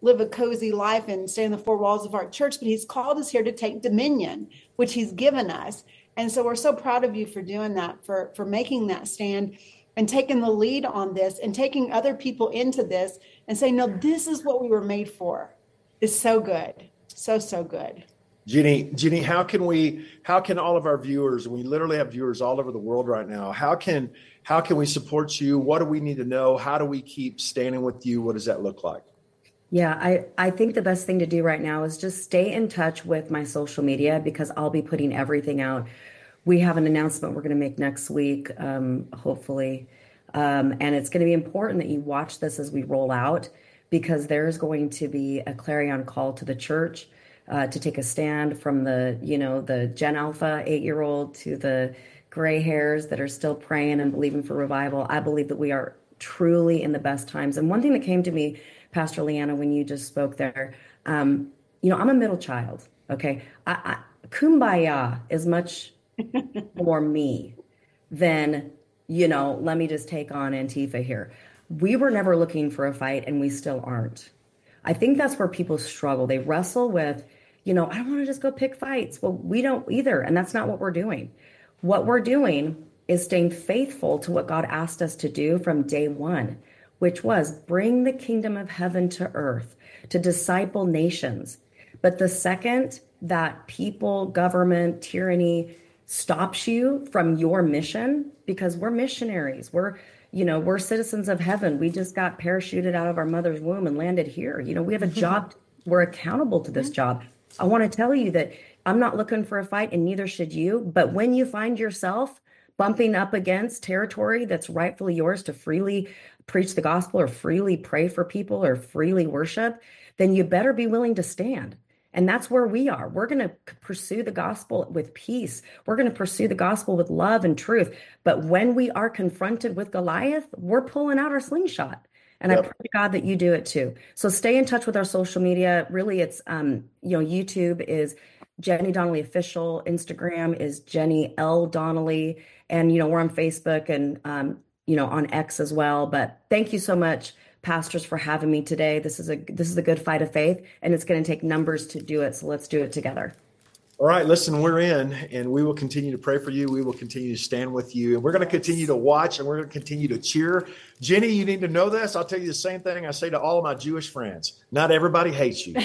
live a cozy life and stay in the four walls of our church, but he's called us here to take dominion, which he's given us. And so we're so proud of you for doing that, for, for making that stand and taking the lead on this and taking other people into this and saying, no, this is what we were made for. It's so good. So, so good. Jenny, Jenny, how can we, how can all of our viewers, we literally have viewers all over the world right now. How can, how can we support you? What do we need to know? How do we keep standing with you? What does that look like? Yeah, I, I think the best thing to do right now is just stay in touch with my social media, because I'll be putting everything out. We have an announcement we're going to make next week, um, hopefully. Um, and it's going to be important that you watch this as we roll out, because there's going to be a clarion call to the church uh, to take a stand, from the, you know, the Gen Alpha eight-year-old to the gray hairs that are still praying and believing for revival. I believe that we are truly in the best times. And one thing that came to me, Pastor Leanna, when you just spoke there, um, you know, I'm a middle child. Okay. I, I, kumbaya is much more me than, you know, let me just take on Antifa here. We were never looking for a fight, and we still aren't. I think that's where people struggle. They wrestle with, you know, I don't want to just go pick fights. Well, we don't either. And that's not what we're doing. What we're doing is staying faithful to what God asked us to do from day one, which was bring the kingdom of heaven to earth, to disciple nations. But the second that people, government, tyranny stops you from your mission, because we're missionaries, we're, you know, we're citizens of heaven. We just got parachuted out of our mother's womb and landed here. You know, we have a job. We're accountable to this job. I want to tell you that I'm not looking for a fight, and neither should you. But when you find yourself bumping up against territory that's rightfully yours to freely preach the gospel or freely pray for people or freely worship, then you better be willing to stand. And that's where we are. We're going to pursue the gospel with peace. We're going to pursue the gospel with love and truth. But when we are confronted with Goliath, we're pulling out our slingshot. And yep. I pray to God that you do it too. So stay in touch with our social media. Really, it's, um, you know, YouTube is Jenny Donnelly Official. Instagram is Jenny L. Donnelly. And, you know, we're on Facebook and, um, you know, on X as well. But thank you so much, pastors, for having me today. This is a this is a good fight of faith, and it's going to take numbers to do it. So let's do it together. All right, listen, we're in, and we will continue to pray for you. We will continue to stand with you, and we're going to continue to watch, and we're going to continue to cheer. Jenny, you need to know this. I'll tell you the same thing I say to all of my Jewish friends. Not everybody hates you.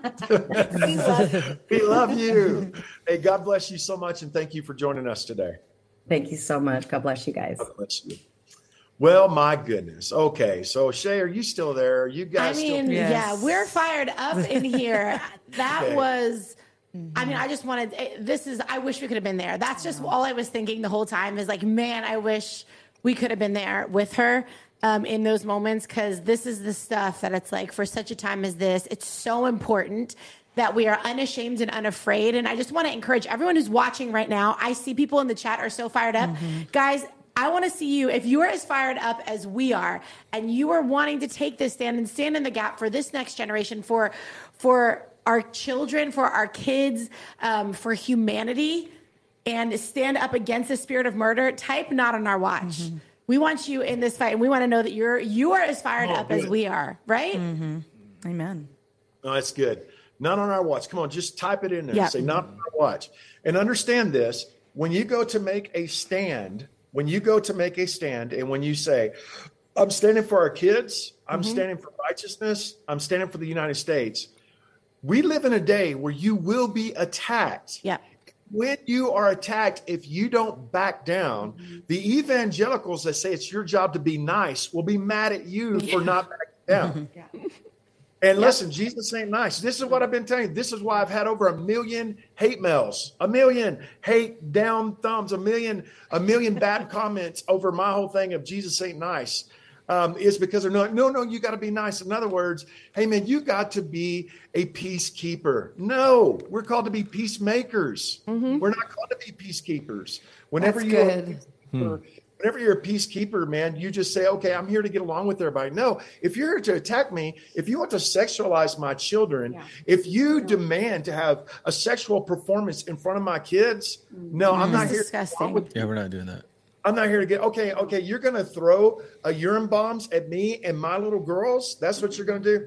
we, love we love you. Hey, God bless you so much, and thank you for joining us today. Thank you so much. God bless you guys. God bless you. Well, my goodness. Okay. So Shay, are you still there? You guys I mean, still- yes. Yes. yeah, we're fired up in here. That Okay. was, I mean, I just wanted, this is, I wish we could have been there. That's just all I was thinking the whole time is like, man, I wish we could have been there with her um, in those moments. Cause this is the stuff that it's like for such a time as this, it's so important that we are unashamed and unafraid. And I just want to encourage everyone who's watching right now. I see people in the chat are so fired up. Mm-hmm. Guys, I want to see you, if you are as fired up as we are, and you are wanting to take this stand and stand in the gap for this next generation, for, for our children, for our kids, um, for humanity, and stand up against the spirit of murder, type not on our watch. Mm-hmm. We want you in this fight, and we want to know that you're, you are as fired oh, up good. as we are, right? Mm-hmm. Amen. No, that's good. Not on our watch. Come on, just type it in there. Yep. Say not on our watch. And understand this, when you go to make a stand, when you go to make a stand and when you say, I'm standing for our kids, I'm mm-hmm. standing for righteousness, I'm standing for the United States, we live in a day where you will be attacked. Yeah. When you are attacked, if you don't back down, mm-hmm. the evangelicals that say it's your job to be nice will be mad at you yeah. for not backing down. Yeah. And listen, Jesus ain't nice. This is what I've been telling you. This is why I've had over a million hate mails, a million hate down thumbs, a million, a million bad comments over my whole thing of Jesus ain't nice. Um, is because they're not, no, no, you got to be nice. In other words, hey man, you got to be a peacekeeper. No, we're called to be peacemakers. Mm-hmm. We're not called to be peacekeepers. Whenever That's you good. are Whenever you're a peacekeeper, man, you just say, okay, I'm here to get along with everybody. No, if you're here to attack me, if you want to sexualize my children, yeah. if you yeah. demand to have a sexual performance in front of my kids, no, mm, I'm not here. Disgusting. With yeah, we're not doing that. I'm not here to get, okay, okay, you're going to throw a urine bombs at me and my little girls. That's what you're going to do.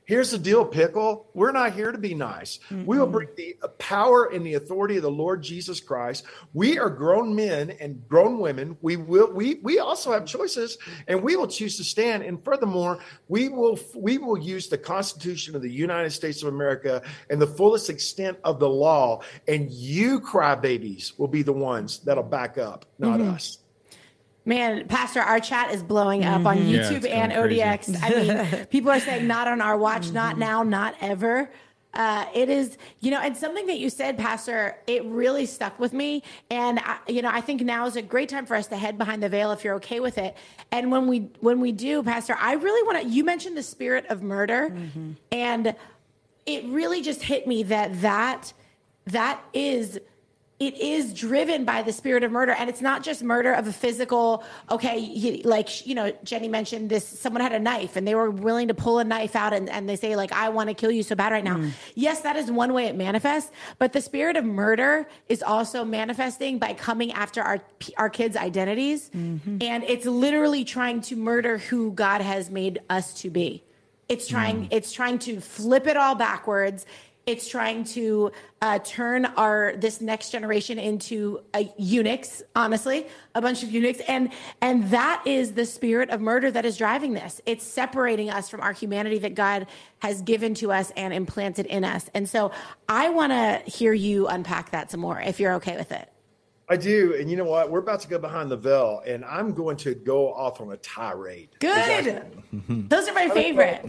Here's the deal, Pickle. We're not here to be nice. Mm-hmm. We will bring the power and the authority of the Lord Jesus Christ. We are grown men and grown women. We will. We we also have choices, and we will choose to stand. And furthermore, we will we will use the Constitution of the United States of America and the fullest extent of the law. And you, crybabies, will be the ones that'll back up, not mm-hmm. us. Man, Pastor, our chat is blowing up mm-hmm. on YouTube yeah, and O D X. Crazy. I mean, people are saying not on our watch, mm-hmm. not now, not ever. Uh, it is, you know, and something that you said, Pastor, it really stuck with me. And, I, you know, I think now is a great time for us to head behind the veil if you're okay with it. And when we when we do, Pastor, I really want to, you mentioned the spirit of murder. Mm-hmm. And it really just hit me that that that is it is driven by the spirit of murder. And it's not just murder of a physical, okay, he, like, you know, Jenny mentioned this, someone had a knife and they were willing to pull a knife out and, and they say, like, I want to kill you so bad right now. Mm. Yes, that is one way it manifests, but the spirit of murder is also manifesting by coming after our, our kids' identities. Mm-hmm. And it's literally trying to murder who God has made us to be. It's trying, mm. it's trying to flip it all backwards. It's trying to uh, turn our this next generation into uh, eunuchs, honestly, a bunch of eunuchs. And and that is the spirit of murder that is driving this. It's separating us from our humanity that God has given to us and implanted in us. And so I want to hear you unpack that some more, if you're okay with it. I do. And you know what? We're about to go behind the veil, and I'm going to go off on a tirade. Good. Those are my favorite.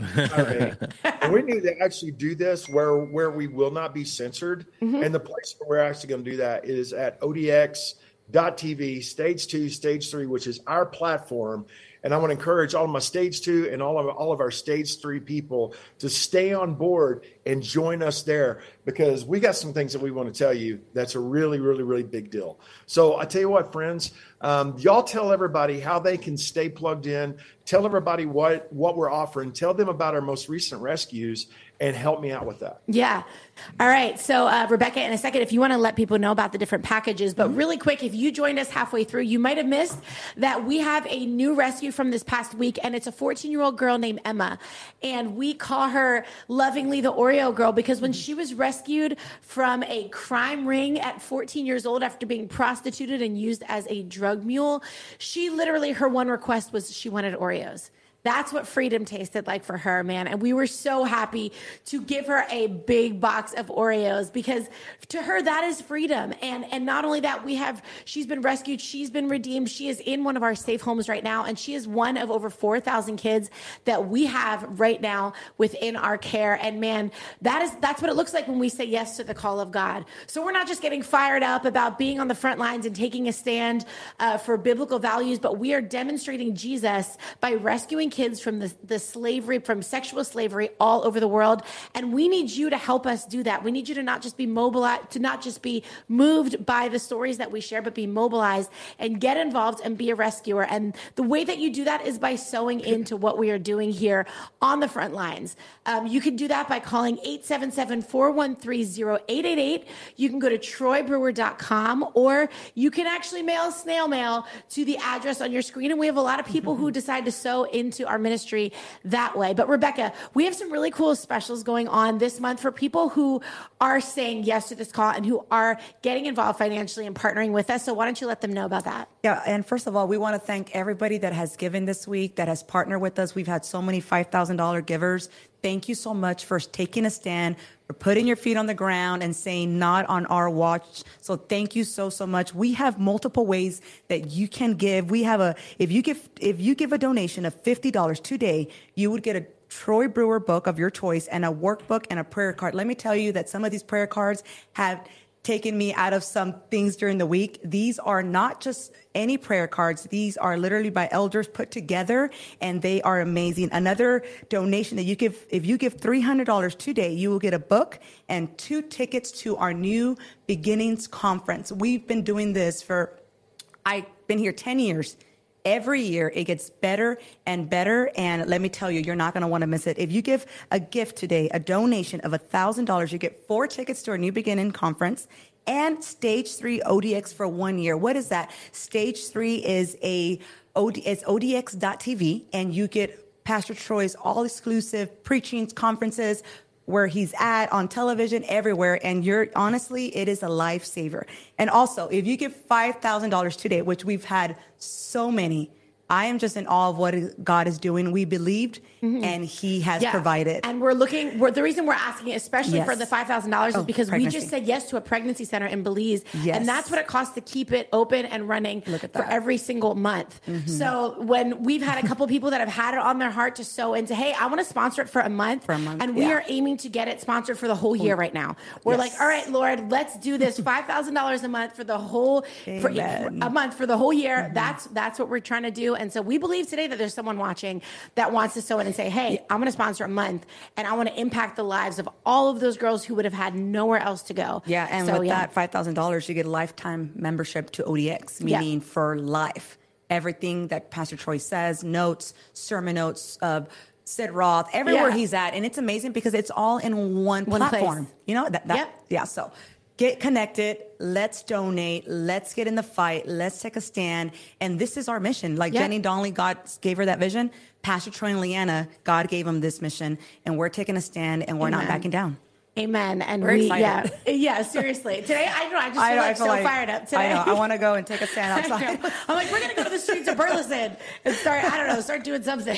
And we need to actually do this where, where we will not be censored. Mm-hmm. And the place where we're actually going to do that is at O D X dot T V, stage two, stage three, which is our platform. And I want to encourage all of my stage two and all of all of our stage three people to stay on board and join us there, because we got some things that we want to tell you that's a really, really, really big deal. So I tell you what, friends, um, y'all tell everybody how they can stay plugged in. Tell everybody what, what we're offering. Tell them about our most recent rescues and help me out with that. Yeah. All right. So, uh, Rebecca, in a second, if you want to let people know about the different packages, but really quick, if you joined us halfway through, you might have missed that we have a new rescue from this past week, and it's a fourteen-year-old girl named Emma. And we call her lovingly the Oreo girl, because when she was rescued from a crime ring at fourteen years old after being prostituted and used as a drug mule, she literally, her one request was she wanted Oreos. That's what freedom tasted like for her, man. And we were so happy to give her a big box of Oreos, because to her, that is freedom. And and not only that, we have, she's been rescued, she's been redeemed. She is in one of our safe homes right now. And she is one of over four thousand kids that we have right now within our care. And man, that is, that's what it looks like when we say yes to the call of God. So we're not just getting fired up about being on the front lines and taking a stand uh, for biblical values, but we are demonstrating Jesus by rescuing kids from the, the slavery, from sexual slavery all over the world. And we need you to help us do that. We need you to not just be mobilized, to not just be moved by the stories that we share, but be mobilized and get involved and be a rescuer. And the way that you do that is by sewing into what we are doing here on the front lines. Um, you can do that by calling eight seven seven, four one three, zero eight eight eight. You can go to troy brewer dot com, or you can actually mail snail mail to the address on your screen. And we have a lot of people who decide to sew into our ministry that way. But Rebecca, we have some really cool specials going on this month for people who are saying yes to this call and who are getting involved financially and partnering with us. So why don't you let them know about that? Yeah. And first of all, we want to thank everybody that has given this week, that has partnered with us. We've had so many five thousand dollars givers. Thank you so much for taking a stand, for putting your feet on the ground and saying not on our watch. So thank you so, so much. We have multiple ways that you can give. We have a, if you give, if you give a donation of fifty dollars today, you would get a Troy Brewer book of your choice and a workbook and a prayer card. Let me tell you that some of these prayer cards have taken me out of some things during the week. These are not just any prayer cards. These are literally by elders put together, and they are amazing. Another donation that you give, if you give three hundred dollars today, you will get a book and two tickets to our New Beginnings Conference. We've been doing this for, I've been here ten years. Every year it gets better and better. And let me tell you, you're not going to want to miss it. If you give a gift today, a donation of one thousand dollars, you get four tickets to our New Beginning Conference and Stage three O D X for one year. What is that? Stage three is a O D, it's O D X dot T V, and you get Pastor Troy's all exclusive preaching conferences, where he's at on television, everywhere. And you're honestly, it is a lifesaver. And also, if you give five thousand dollars today, which we've had so many, I am just in awe of what God is doing. We believed, mm-hmm. and He has yeah. provided. And we're looking, we're, the reason we're asking, especially yes. for the five thousand dollars, oh, is because pregnancy. we just said yes to a pregnancy center in Belize. Yes. And that's what it costs to keep it open and running for that. every single month. Mm-hmm. So when we've had a couple people that have had it on their heart to sow into, hey, I want to sponsor it for a month. For a month. And we yeah. are aiming to get it sponsored for the whole year right now. We're yes. like, all right, Lord, let's do this five thousand dollars a month for the whole, for, for a month for the whole year. Mm-hmm. That's, that's what we're trying to do. And so we believe today that there's someone watching that wants to sow in and say, hey, I'm going to sponsor a month and I want to impact the lives of all of those girls who would have had nowhere else to go. Yeah. And so, with yeah. that five thousand dollars, you get a lifetime membership to O D X, meaning yeah. for life. Everything that Pastor Troy says, notes, sermon notes, uh, Sid Roth, everywhere yeah. he's at. And it's amazing because it's all in one, one platform. Place. You know, that, that yep. yeah. So get connected. Let's donate. Let's get in the fight. Let's take a stand. And this is our mission. Like yep. Jenny Donnelly, God gave her that vision. Pastor Troy and Leanna, God gave them this mission. And we're taking a stand and we're Amen. Not backing down. Amen. And we're we, excited. yeah, yeah, seriously. Today, I know, I just feel I know, like I feel so like, fired up today. I know. I want to go and take a stand outside. I'm like, we're going to go to the streets of Burleson and start, I don't know, start doing something.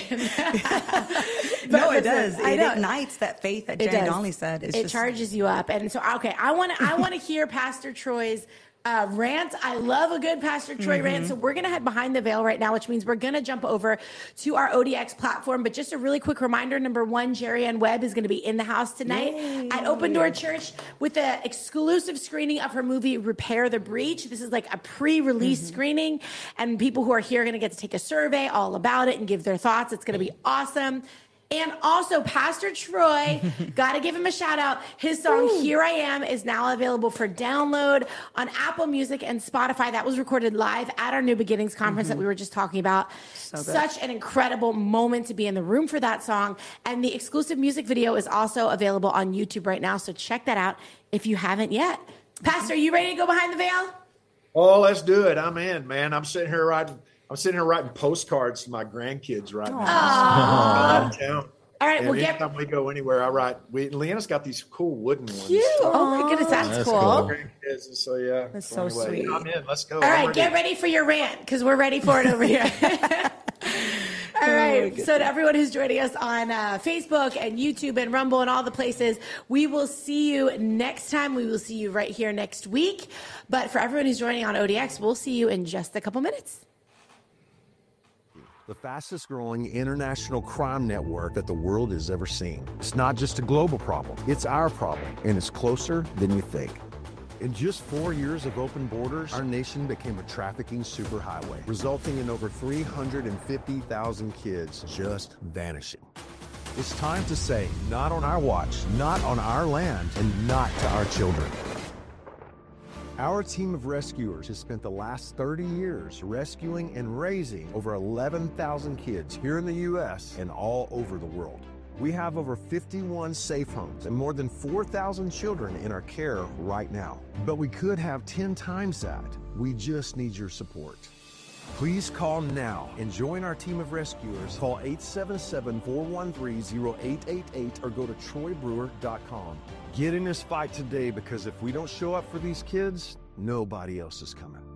No, it does. It ignites that faith that Jenny Donnelly said. It's it just... charges you up. And so, okay, I want to, I want to hear Pastor Troy's Uh, rant. I love a good Pastor Troy mm-hmm. rant. So we're going to head behind the veil right now, which means we're going to jump over to our O D X platform. But just a really quick reminder, number one, Jerry Ann Webb is going to be in the house tonight Yay. At Open Door Church with an exclusive screening of her movie, Repair the Breach. This is like a pre-release mm-hmm. screening. And people who are here are going to get to take a survey all about it and give their thoughts. It's going to be awesome. And also, Pastor Troy, got to give him a shout out. His song, Ooh. Here I Am, is now available for download on Apple Music and Spotify. That was recorded live at our New Beginnings conference mm-hmm. that we were just talking about. So Such an incredible moment to be in the room for that song. And the exclusive music video is also available on YouTube right now. So check that out if you haven't yet. Pastor, you ready to go behind the veil? Oh, let's do it. I'm in, man. I'm sitting here writing. I'm sitting here writing postcards to my grandkids right now. Out of town. All right, and we'll anytime get. we go anywhere, I write. We, Leanna's got these cool wooden ones. Cute. Oh my goodness, that's, that's cool. cool. Grandkids, and so yeah, that's so anyway, sweet. I'm in. Let's go. All right, ready. Get ready for your rant because we're ready for it over here. All right. Oh, so to everyone who's joining us on uh, Facebook and YouTube and Rumble and all the places, we will see you next time. We will see you right here next week. But for everyone who's joining on O D X, we'll see you in just a couple minutes. The fastest growing international crime network that the world has ever seen. It's not just a global problem, it's our problem, and it's closer than you think. In just four years of open borders, our nation became a trafficking superhighway, resulting in over three hundred fifty thousand kids just vanishing. It's time to say, not on our watch, not on our land, and not to our children. Our team of rescuers has spent the last thirty years rescuing and raising over eleven thousand kids here in the U S and all over the world. We have over fifty-one safe homes and more than four thousand children in our care right now. But we could have ten times that. We just need your support. Please call now and join our team of rescuers. Call eight seven seven, four one three, zero eight eight eight or go to troy brewer dot com. Get in this fight today because if we don't show up for these kids, nobody else is coming.